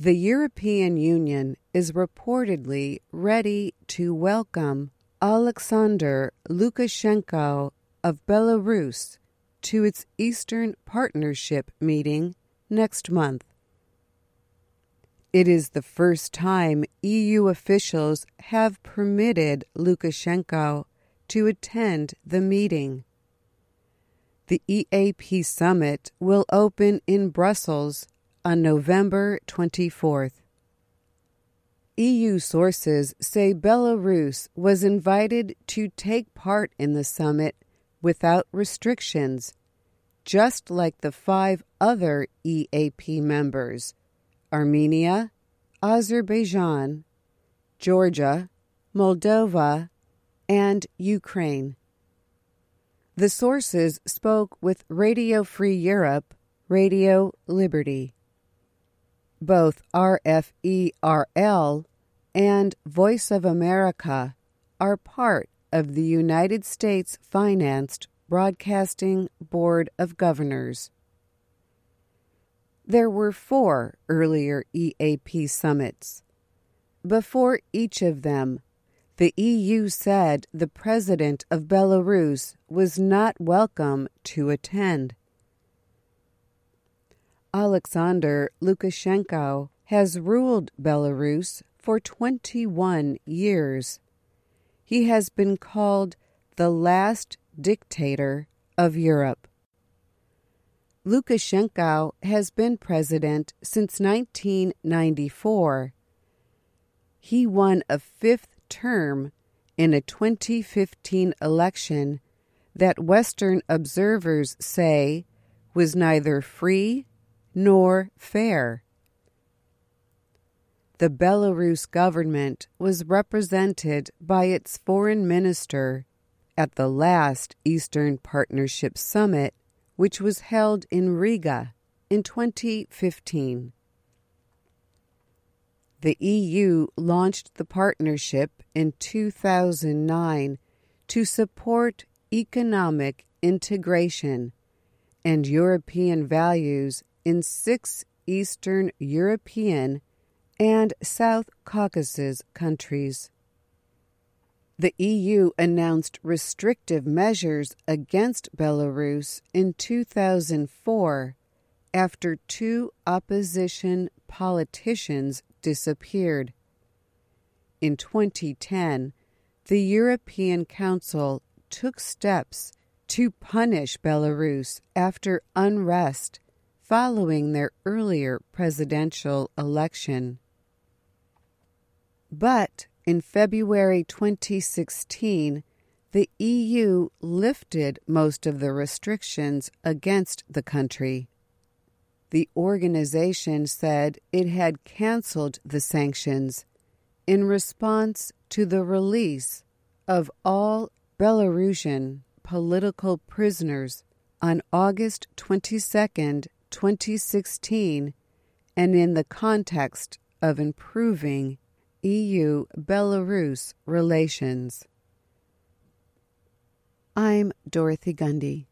The European Union is reportedly ready to welcome Alexander Lukashenko of Belarus to its Eastern Partnership meeting next month. It is the first time EU officials have permitted Lukashenko to attend the meeting. The EAP summit will open in Brussels on November 24th. EU sources say Belarus was invited to take part in the summit without restrictions, just like the 5 other EAP members: Armenia, Azerbaijan, Georgia, Moldova, and Ukraine. The sources spoke with Radio Free Europe, Radio Liberty. Both RFE/RL and Voice of America are part of the United States-financed Broadcasting Board of Governors. There were 4 earlier EAP summits. Before each of them, the EU said the president of Belarus was not welcome to attend. Alexander Lukashenko has ruled Belarus for 21 years. He has been called the last dictator of Europe. Lukashenko has been president since 1994. He won a 5th term in a 2015 election that Western observers say was neither free nor fair. The Belarus government was represented by its foreign minister at the last Eastern Partnership Summit, which was held in Riga in 2015. The EU launched the partnership in 2009 to support economic integration and European values in 6 Eastern European and South Caucasus countries. The EU announced restrictive measures against Belarus in 2004 after 2 opposition politicians disappeared. In 2010, the European Council took steps to punish Belarus after unrest following their earlier presidential election. But in February 2016, the EU lifted most of the restrictions against the country. The organization said it had canceled the sanctions in response to the release of all Belarusian political prisoners on August 22, 2016, and in the context of improving EU-Belarus relations. I'm Dorothy Gundy.